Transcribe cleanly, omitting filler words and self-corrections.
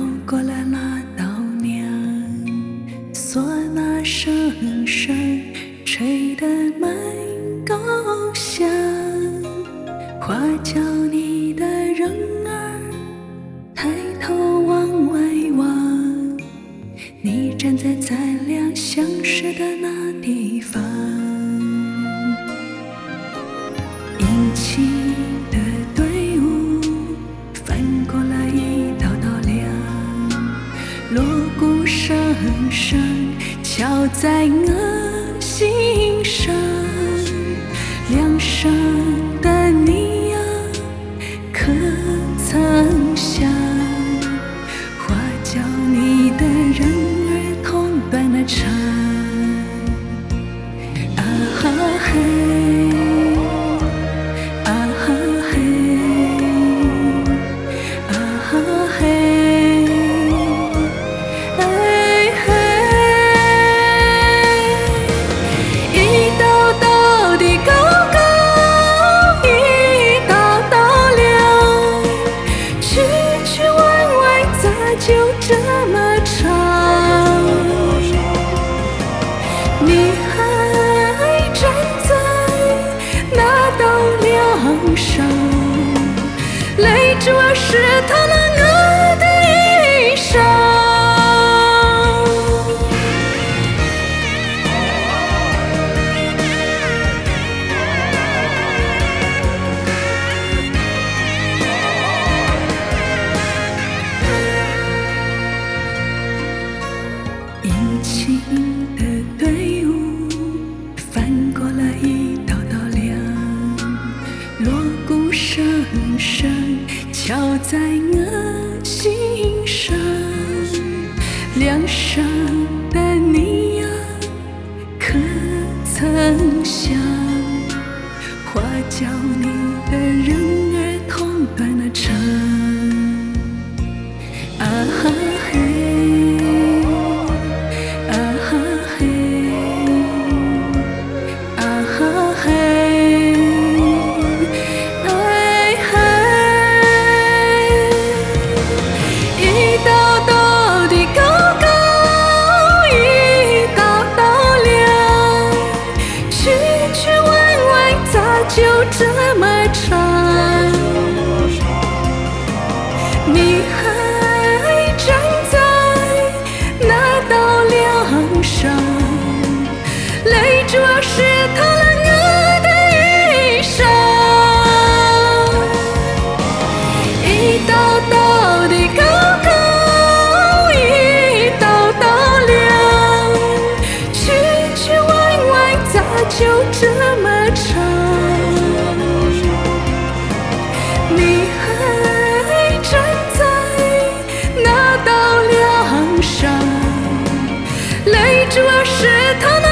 过了那道梁，唢呐声声吹得满高响，花轿里的人儿抬头往外望，你站在咱俩相识的那地方。迎亲的队伍翻过了一道道梁，锣鼓声声敲在我心上，两声的你呀可曾想，花轿里的人儿同断了肠。啊哈嘿，啊哈嘿，啊哈嘿，哎嘿，一道道的高高，一道道亮，曲曲弯弯咋就这么长？你还站在那道梁上，泪珠儿湿透了我的衣裳。迎亲的队伍翻过了一道道梁，锣鼓声声敲在我心上，两声的你呀可曾想，花轿里的人儿同断了肠。啊哈嘿，啊哈嘿，啊哈嘿，哎嘿，一道道的高高，一道道亮，曲曲弯弯咋就这么长？你还站在那道梁上，泪珠儿湿透了我的衣裳。一道道的高高，一道道亮，曲曲弯弯咋就这么长？你还站在那道梁上，泪珠儿湿透了